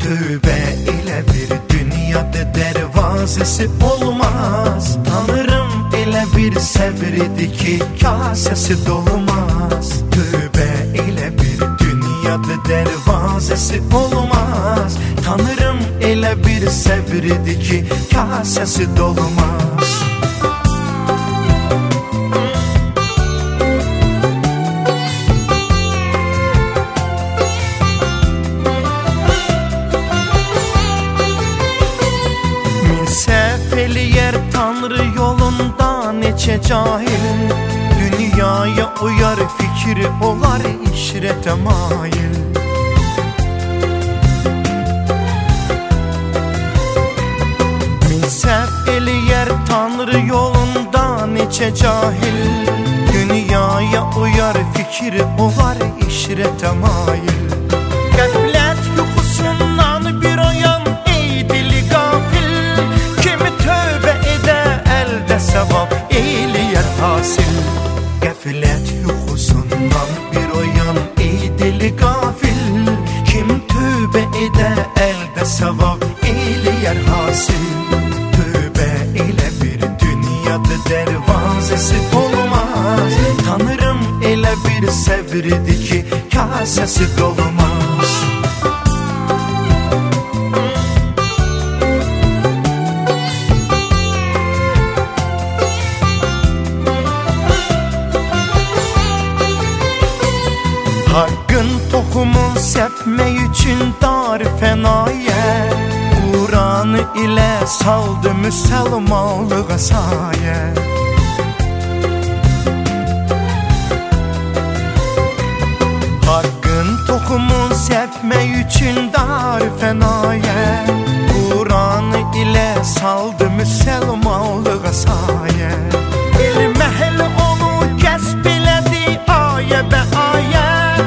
Tövbe elə bir dünyada dərvazəsi olmaz. Tanrım elə bir səbridir ki kasəsi dolmaz. Tövbe elə bir dünyada dərvazəsi olmaz. Tanrım elə bir səbridir ki kasəsi dolmaz. Eləyər Tanrı yolunda neçə cahil. Dünyaya uyar fikri olar işrətə mail. Min səhv eləyər Tanrı yolunda neçə cahil. Dünyaya uyar fikri olar işrətə mail. Qəflət yuxusundan bir oyan ey dili qafil. Sevap eyləyər hasil. Qəflət yuxusundan bir oyan ey dili qafil. Kim tövbə edə əldə sevap eyləyər hasil. Tövbə elə bir dünyada dərvazəsi olmaz. Tanrım elə bir səbridir ki kasəsi dolmaz. Haqqın toxumun səpmək üçün dar fənaya. Quranı ilə saldı müsəlmanlığa sayə. Haqqın toxumun səpmək üçün dar fənaya. Quranı ilə saldı müsəlmanlığa sayə. Elm əhli onu kəsb elədi ayə bə ayə.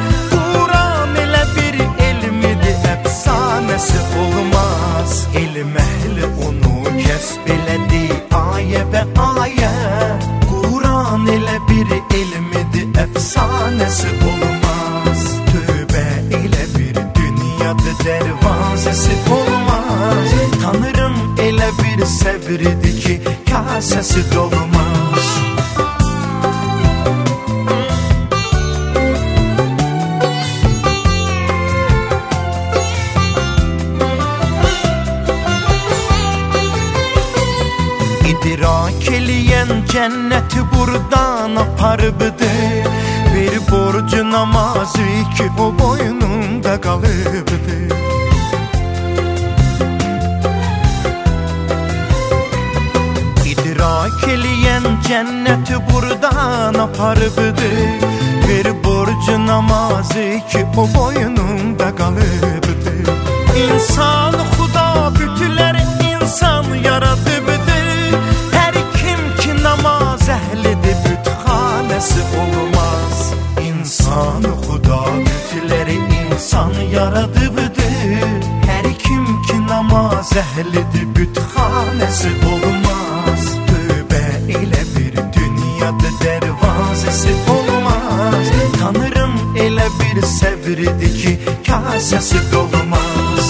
Olmaz. Elm əhli onu kəsb elədi ayə və ayə. Quran elə bir elmidir, əfsanəsi olmaz. Tövbə elə bir dünyada dərvazəsi olmaz. Tanrım elə bir səbridir ki kasəsi dolmaz. İdrak eləyən cənnəti buradan aparıbdı. Bir borcu namazı ki o boynunda qalıbdı. İdrak eləyən cənnəti buradan aparıbdı. Bir borcu namazı ki o boynunda qalıbdı. İnsan xuda bütüləri insan yaradıbdı. Namaz əhlidir, bütxanəsi olmaz. İnsan xuda bütləri insan yaradıbdı. Hər kim ki namaz əhlidir, bütxanəsi olmaz. Tövbə elə bir dünyada dərvazəsi olmaz. Tanrım elə bir səbridir ki kasəsi dolmaz.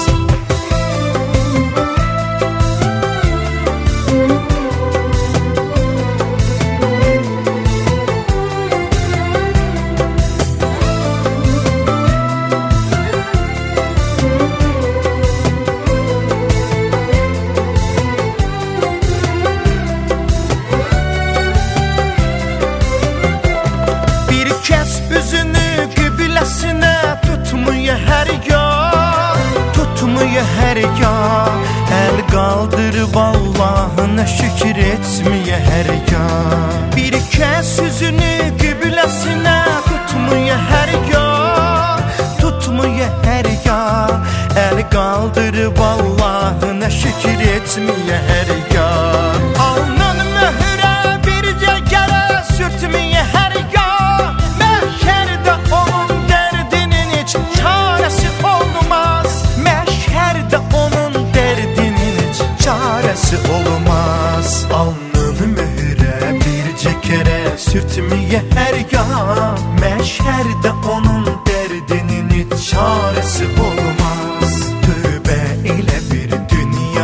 El qaldırıb Allahına şükür etməyə hər yan. Bir kəs üzünü qibləsinə tutmaya hər yan. Tutmaya hər yan. El qaldırıb Allahına şükür etməyə hər yan. Alnın möhrə bircə kərə sürtməyə hər yan. Məhşərdə onun dərdinin heç çarəsi olmaz. Məhşərdə onun çarəsi olmaz. Alnını möhrə bircə kərə sürtməyə hər yan. Məhşərdə onun dərdinin çarəsi olmaz. Tövbə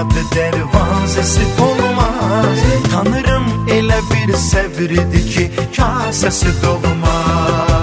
yad dervazesi olmaz. Tanırım elə bir səbirdir ki, kasəsi dolmaz.